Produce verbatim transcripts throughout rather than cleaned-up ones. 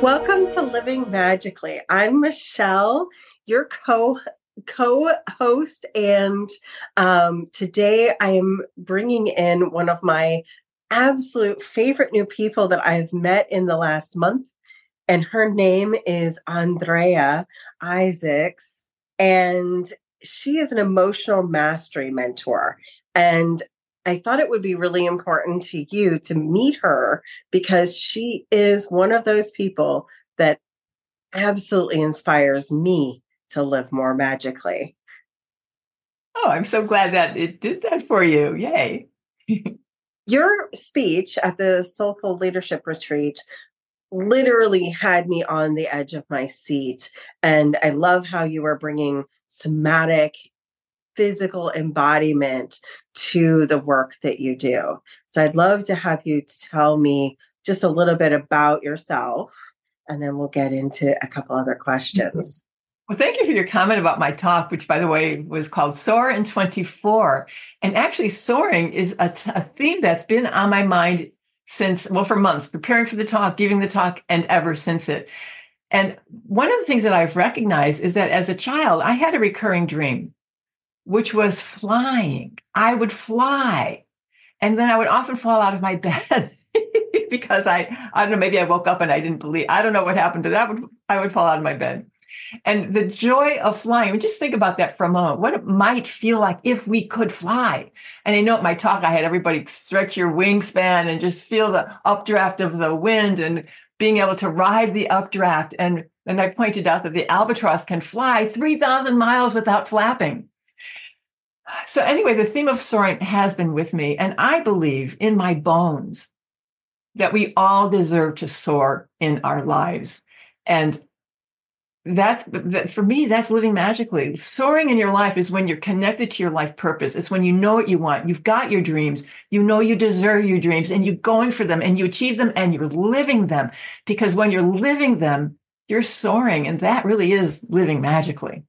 Welcome to Living Magically. I'm Michelle, your co co-host, and um, today I am bringing in one of my absolute favorite new people that I've met in the last month, and her name is Andrea Isaacs, and she is an emotional mastery mentor. And I thought it would be really important to you to meet her because she is one of those people that absolutely inspires me to live more magically. Oh, I'm so glad that it did that for you. Yay. Your speech at the Soulful Leadership Retreat literally had me on the edge of my seat. And I love how you were bringing somatic, physical embodiment to the work that you do. So I'd love to have you tell me just a little bit about yourself, and then we'll get into a couple other questions. Well, thank you for your comment about my talk, which, by the way, was called Soar in twenty-four. And actually, soaring is a, t- a theme that's been on my mind since, well, for months, preparing for the talk, giving the talk, and ever since it. And one of the things that I've recognized is that as a child, I had a recurring dream, which was flying. I would fly. And then I would often fall out of my bed because I, I don't know, maybe I woke up and I didn't believe, I don't know what happened, but that would, I would fall out of my bed. And the joy of flying, I mean, just think about that for a moment, what it might feel like if we could fly. And I know at my talk, I had everybody stretch your wingspan and just feel the updraft of the wind and being able to ride the updraft. And, and I pointed out that the albatross can fly three thousand miles without flapping. So anyway, the theme of soaring has been with me. And I believe in my bones that we all deserve to soar in our lives. And that's, that, for me, that's living magically. Soaring in your life is when you're connected to your life purpose. It's when you know what you want. You've got your dreams. You know you deserve your dreams, and you're going for them, and you achieve them, and you're living them. Because when you're living them, you're soaring. And that really is living magically.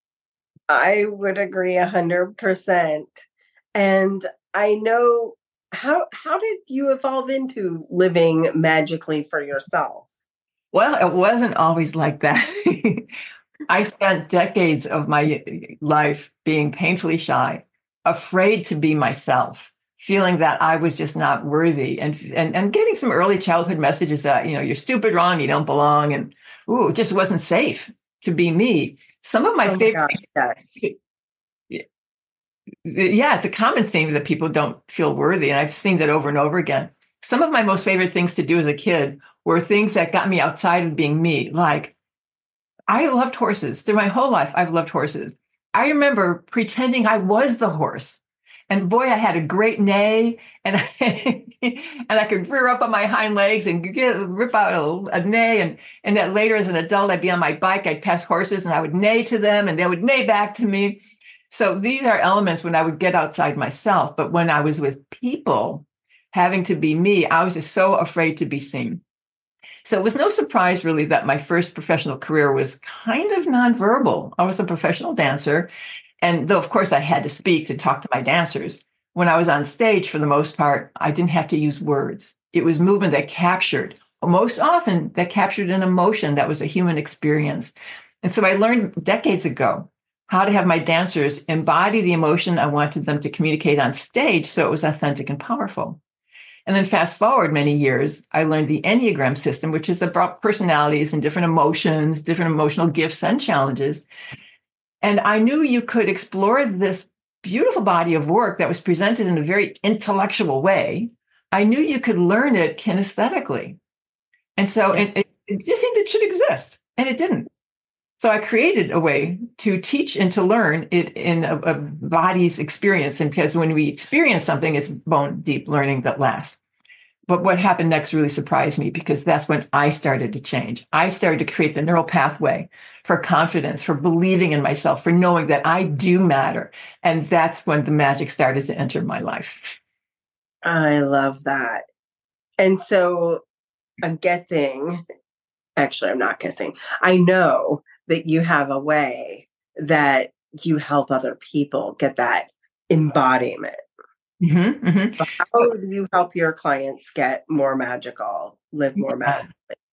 I would agree a hundred percent. And I know how how did you evolve into living magically for yourself? Well, it wasn't always like that. I spent decades of my life being painfully shy, afraid to be myself, feeling that I was just not worthy, and and, and getting some early childhood messages that, you know, you're stupid, wrong, you don't belong, and ooh, it just wasn't safe to be me. Some of my Oh my favorite gosh, yes. Yeah, it's a common theme that people don't feel worthy. And I've seen that over and over again. Some of my most favorite things to do as a kid were things that got me outside of being me. Like, I loved horses. Through my whole life, I've loved horses. I remember pretending I was the horse. And boy, I had a great neigh, and I, and I could rear up on my hind legs and get, rip out a, a neigh. And, and that later as an adult, I'd be on my bike, I'd pass horses and I would neigh to them and they would neigh back to me. So these are elements when I would get outside myself. But when I was with people, having to be me, I was just so afraid to be seen. So it was no surprise, really, that my first professional career was kind of nonverbal. I was a professional dancer. And though, of course, I had to speak to talk to my dancers, when I was on stage, for the most part, I didn't have to use words. It was movement that captured, most often that captured an emotion that was a human experience. And so I learned decades ago how to have my dancers embody the emotion I wanted them to communicate on stage so it was authentic and powerful. And then fast forward many years, I learned the Enneagram system, which is about personalities and different emotions, different emotional gifts and challenges. And I knew you could explore this beautiful body of work that was presented in a very intellectual way. I knew you could learn it kinesthetically. And so it, it, it just seemed it should exist, and it didn't. So I created a way to teach and to learn it in a, a body's experience. And because when we experience something, it's bone deep learning that lasts. But what happened next really surprised me, because that's when I started to change. I started to create the neural pathway for confidence, for believing in myself, for knowing that I do matter. And that's when the magic started to enter my life. I love that. And so I'm guessing, actually, I'm not guessing. I know that you have a way that you help other people get that embodiment. Mm-hmm, mm-hmm. How do you help your clients get more magical, live more magically?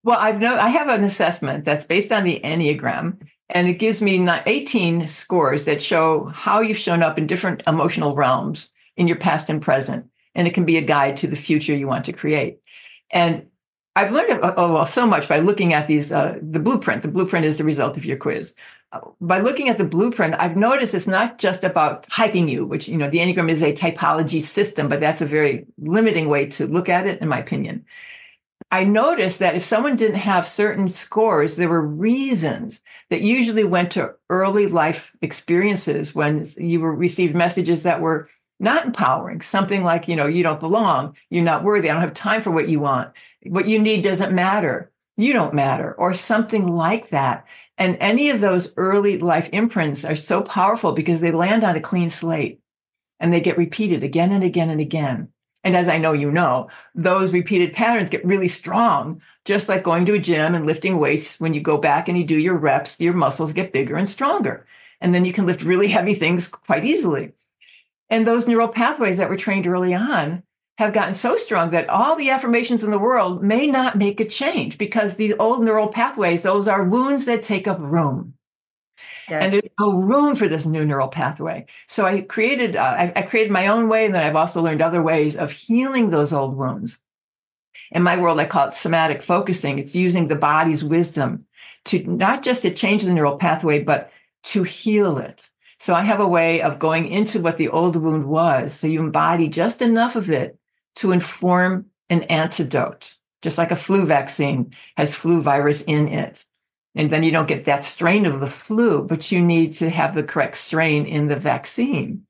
Well, I've no, I have an assessment that's based on the Enneagram, and it gives me eighteen scores that show how you've shown up in different emotional realms in your past and present. And it can be a guide to the future you want to create. And I've learned oh, well, so much by looking at these, uh, the blueprint. The blueprint is the result of your quiz. Uh, by looking at the blueprint, I've noticed it's not just about typing you, which, you know, the Enneagram is a typology system, but that's a very limiting way to look at it, in my opinion. I noticed that if someone didn't have certain scores, there were reasons that usually went to early life experiences when you were received messages that were not empowering. Something like, you know, you don't belong, you're not worthy, I don't have time for what you want, what you need doesn't matter, you don't matter, or something like that. And any of those early life imprints are so powerful because they land on a clean slate and they get repeated again and again and again. And as I know you know, those repeated patterns get really strong, just like going to a gym and lifting weights. When you go back and you do your reps, your muscles get bigger and stronger. And then you can lift really heavy things quite easily. And those neural pathways that were trained early on have gotten so strong that all the affirmations in the world may not make a change because these old neural pathways, those are wounds that take up room. Yes. And there's no room for this new neural pathway. So I created, uh, I, I created my own way, and then I've also learned other ways of healing those old wounds. In my world, I call it somatic focusing. It's using the body's wisdom to not just to change the neural pathway, but to heal it. So I have a way of going into what the old wound was. So you embody just enough of it to inform an antidote, just like a flu vaccine has flu virus in it. And then you don't get that strain of the flu, but you need to have the correct strain in the vaccine.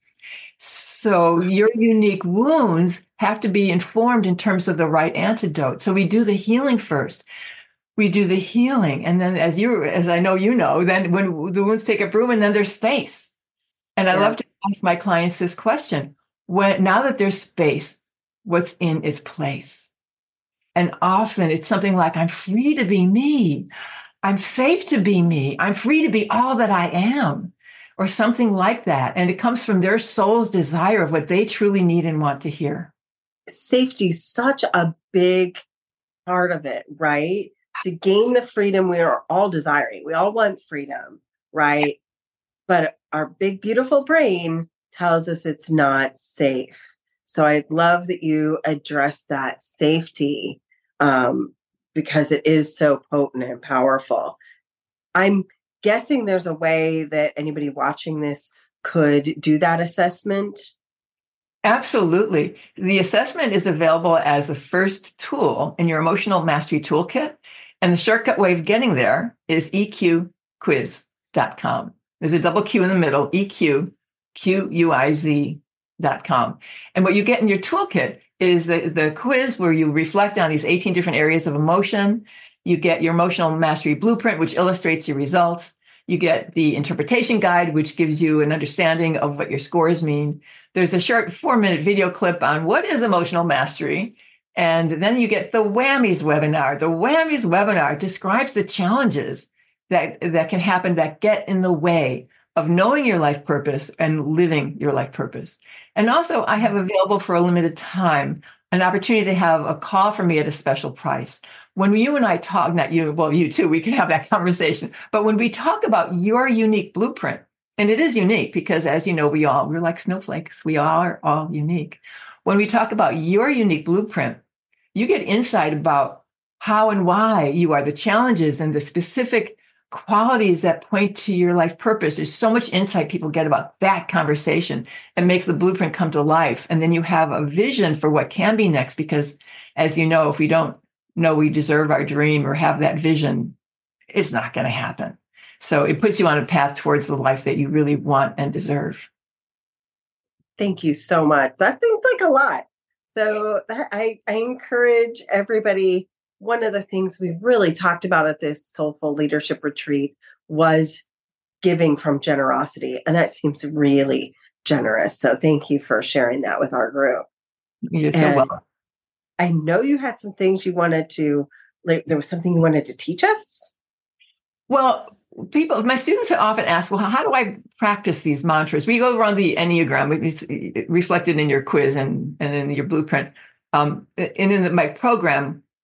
So your unique wounds have to be informed in terms of the right antidote. So we do the healing first. We do the healing. And then as you, as I know you know, then when the wounds take up room, and then there's space. And I yeah. love to ask my clients this question: when, now that there's space, what's in its place? And often it's something like, I'm free to be me. I'm safe to be me. I'm free to be all that I am, or something like that. And it comes from their soul's desire of what they truly need and want to hear. Safety is such a big part of it, right? To gain the freedom we are all desiring. We all want freedom, right? But our big, beautiful brain tells us it's not safe. So I love that you address that safety, um, because it is so potent and powerful. I'm guessing there's a way that anybody watching this could do that assessment. Absolutely. The assessment is available as the first tool in your emotional mastery toolkit. And the shortcut way of getting there is E Q quiz dot com. There's a double Q in the middle, E Q, Q U I Z dot com. And what you get in your toolkit is the, the quiz where you reflect on these eighteen different areas of emotion. You get your emotional mastery blueprint, which illustrates your results. You get the interpretation guide, which gives you an understanding of what your scores mean. There's a short four-minute video clip on what is emotional mastery. And then you get the Whammies webinar. The Whammies webinar describes the challenges that, that can happen that get in the way of knowing your life purpose and living your life purpose. And also, I have available for a limited time an opportunity to have a call from me at a special price. When you and I talk, not you, well, you too, we can have that conversation. But when we talk about your unique blueprint, and it is unique because, as you know, we all, we're like snowflakes. We all are all unique. When we talk about your unique blueprint, you get insight about how and why you are, the challenges and the specific qualities that point to your life purpose. There's so much insight people get about that conversation. It makes the blueprint come to life. And then you have a vision for what can be next, because as you know, if we don't know we deserve our dream or have that vision, it's not going to happen. So it puts you on a path towards the life that you really want and deserve. Thank you so much. That seems like a lot. So that, I, I encourage everybody. One of the things we really talked about at this Soulful Leadership Retreat was giving from generosity. And that seems really generous. So thank you for sharing that with our group. You're so and welcome. I know you had some things you wanted to, like, there was something you wanted to teach us. Well, people, my students often ask, well, how do I practice these mantras? We go around the Enneagram, it's reflected in your quiz and, and in your blueprint. Um, and in the, my program,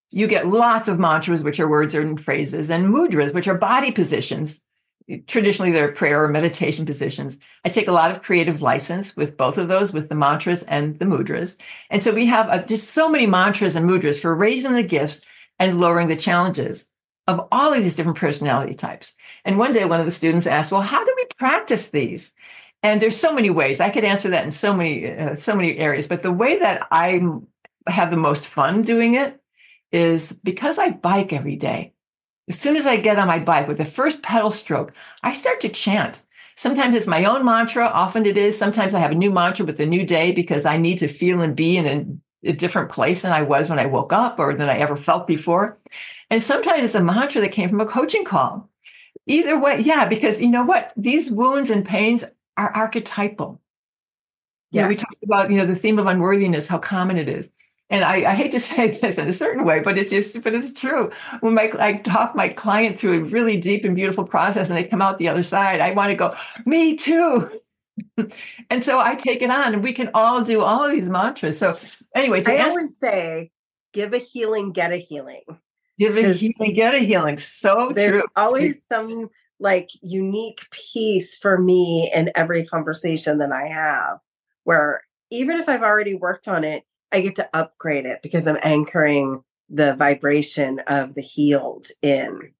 you get lots of mantras, which are words and phrases, and mudras, which are body positions. Traditionally, they're prayer or meditation positions. I take a lot of creative license with both of those, with the mantras and the mudras. And so we have uh, just so many mantras and mudras for raising the gifts and lowering the challenges of all of these different personality types. And one day, one of the students asked, well, how do we practice these? And there's so many ways. I could answer that in so many, uh, so many areas. But the way that I have the most fun doing it is because I bike every day. As soon as I get on my bike with the first pedal stroke, I start to chant. Sometimes it's my own mantra. Often it is. Sometimes I have a new mantra with a new day because I need to feel and be in a, a different place than I was when I woke up or than I ever felt before. And sometimes it's a mantra that came from a coaching call. Either way, yeah, because you know what? These wounds and pains are archetypal. Yes. You know, we talked about, you know, the theme of unworthiness, how common it is. And I, I hate to say this in a certain way, but it's just, but it's true. When my, I talk my client through a really deep and beautiful process and they come out the other side, I want to go, me too. And so I take it on and we can all do all of these mantras. So anyway, to I answer, always say, give a healing, get a healing. Give a healing, get a healing. So There's true. always some like unique piece for me in every conversation that I have, where even if I've already worked on it, I get to upgrade it because I'm anchoring the vibration of the healed in.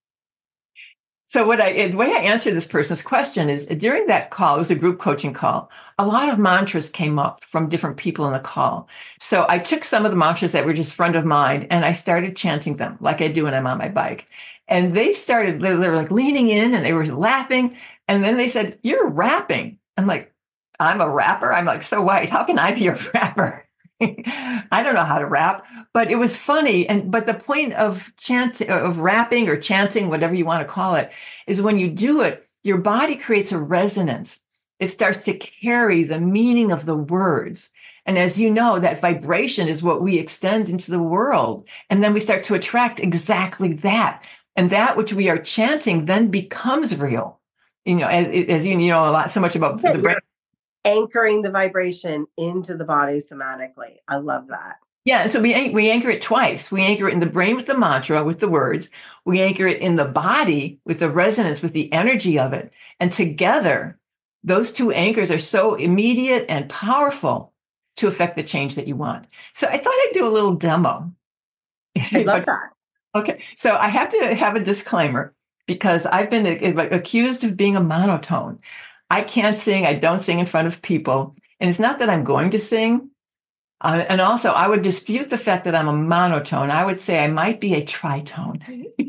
So what I, the way I answered this person's question is during that call, it was a group coaching call, a lot of mantras came up from different people in the call. So I took some of the mantras that were just front of mind and I started chanting them like I do when I'm on my bike. And they started, they were like leaning in and they were laughing. And then they said, you're rapping. I'm like, I'm a rapper. I'm like, so what? How can I be a rapper? I don't know how to rap, but it was funny. And but the point of chant of rapping or chanting, whatever you want to call it, is when you do it, your body creates a resonance. It starts to carry the meaning of the words. And as you know, that vibration is what we extend into the world. And then we start to attract exactly that. And that which we are chanting then becomes real. You know, as as you, you know a lot so much about the brain. Anchoring the vibration into the body somatically. I love that. Yeah. And so we, we anchor it twice. We anchor it in the brain with the mantra, with the words. We anchor it in the body with the resonance, with the energy of it. And together, those two anchors are so immediate and powerful to affect the change that you want. So I thought I'd do a little demo. I love that. Okay. So I have to have a disclaimer because I've been accused of being a monotone. I can't sing. I don't sing in front of people. And it's not that I'm going to sing. Uh, and also, I would dispute the fact that I'm a monotone. I would say I might be a tritone.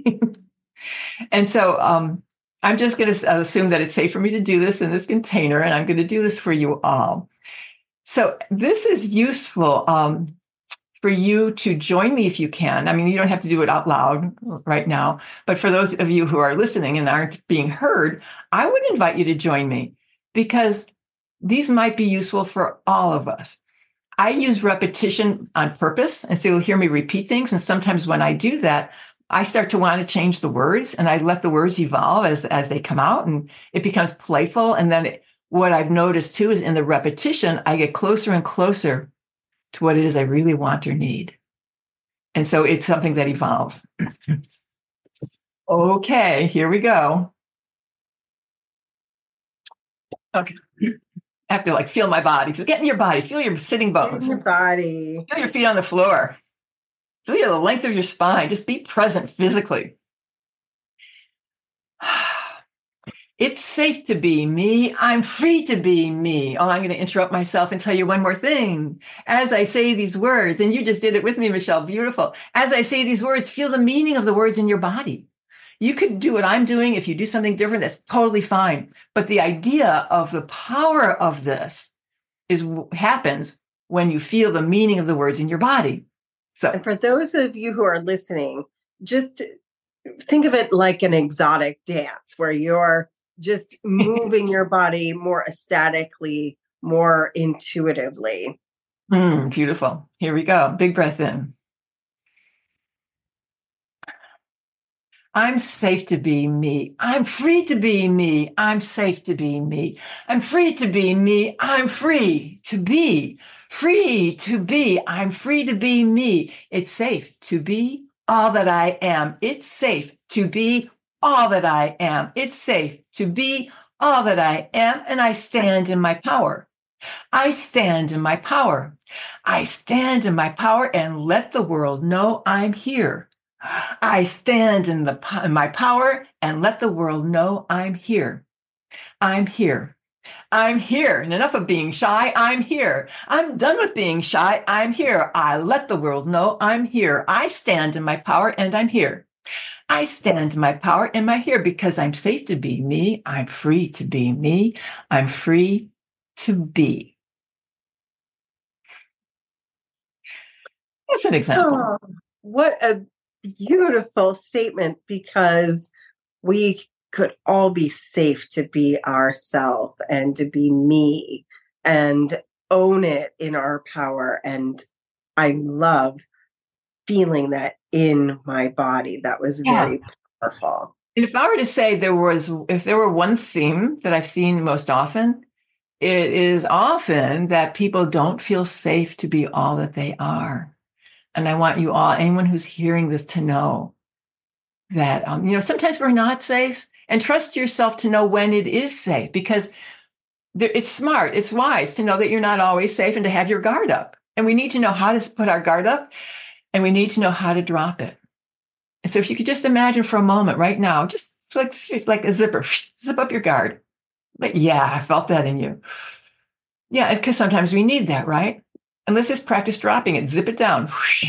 And so um, I'm just going to assume that it's safe for me to do this in this container, and I'm going to do this for you all. So this is useful um, for you to join me if you can. I mean, you don't have to do it out loud right now, but for those of you who are listening and aren't being heard, I would invite you to join me because these might be useful for all of us. I use repetition on purpose, and so you'll hear me repeat things. And sometimes when I do that, I start to want to change the words, and I let the words evolve as, as they come out, and it becomes playful. And then it, what I've noticed too is in the repetition, I get closer and closer to what it is I really want or need. And so it's something that evolves. Okay, here we go. Okay. I have to like feel my body. So get in your body. Feel your sitting bones. Your body. Feel your feet on the floor. Feel the length of your spine. Just be present physically. It's safe to be me. I'm free to be me. Oh, I'm going to interrupt myself and tell you one more thing. As I say these words, and you just did it with me, Michelle, beautiful. As I say these words, feel the meaning of the words in your body. You could do what I'm doing. If you do something different, that's totally fine. But the idea of the power of this is happens when you feel the meaning of the words in your body. So, and for those of you who are listening, just think of it like an exotic dance where you're just moving your body more ecstatically, more intuitively. Mm, beautiful. Here we go. Big breath in. I'm safe to be me. I'm free to be me. I'm safe to be me. I'm free to be me. I'm free to be. Free to be. I'm free to be me. It's safe to be all that I am. It's safe to be all that I am. It's safe to be all that I am. And I stand in my power. I stand in my power. I stand in my power and let the world know I'm here. I stand in the in my power and let the world know I'm here. I'm here. I'm here. And enough of being shy. I'm here. I'm done with being shy. I'm here. I let the world know I'm here. I stand in my power and I'm here. I stand in my power and I'm here because I'm safe to be me. I'm free to be me. I'm free to be. That's an example. Oh, what a beautiful statement, because we could all be safe to be ourselves and to be me and own it in our power. And I love feeling that in my body. That was Yeah. very powerful. And if I were to say there was, if there were one theme that I've seen most often, it is often that people don't feel safe to be all that they are. And I want you all, anyone who's hearing this, to know that, um, you know, sometimes we're not safe, and trust yourself to know when it is safe, because there, it's smart, it's wise to know that you're not always safe and to have your guard up. And we need to know how to put our guard up, and we need to know how to drop it. And so if you could just imagine for a moment right now, just like, like a zipper, zip up your guard. But yeah, I felt that in you. Yeah, because sometimes we need that, right? And let's just practice dropping it. Zip it down.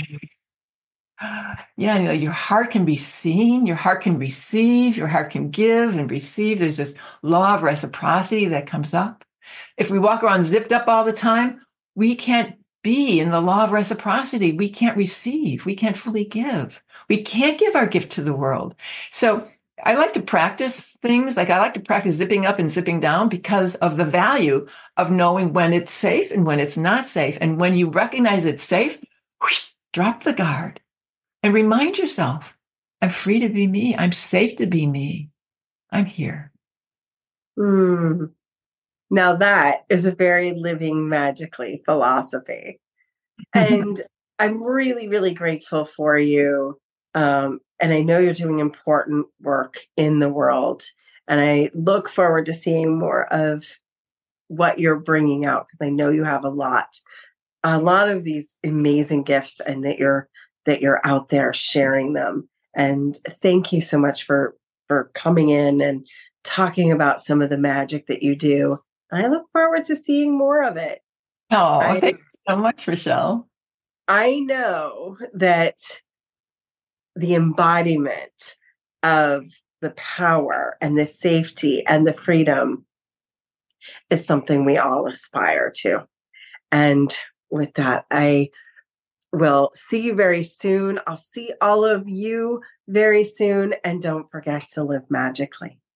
Yeah, you know, your heart can be seen, your heart can receive, your heart can give and receive. There's this law of reciprocity that comes up. If we walk around zipped up all the time, we can't be in the law of reciprocity. We can't receive. We can't fully give. We can't give our gift to the world. So I like to practice things like I like to practice zipping up and zipping down because of the value of knowing when it's safe and when it's not safe. And when you recognize it's safe, whoosh, drop the guard and remind yourself, I'm free to be me. I'm safe to be me. I'm here. Mm. Now that is a very living magically philosophy. And I'm really, really grateful for you. Um, and I know you're doing important work in the world. And I look forward to seeing more of what you're bringing out, because I know you have a lot, a lot of these amazing gifts, and that you're that you're out there sharing them. And thank you so much for for coming in and talking about some of the magic that you do. I look forward to seeing more of it. Oh, I, thank you so much, Rochelle. I know that the embodiment of the power and the safety and the freedom is something we all aspire to. And with that, I will see you very soon. I'll see all of you very soon. And don't forget to live magically.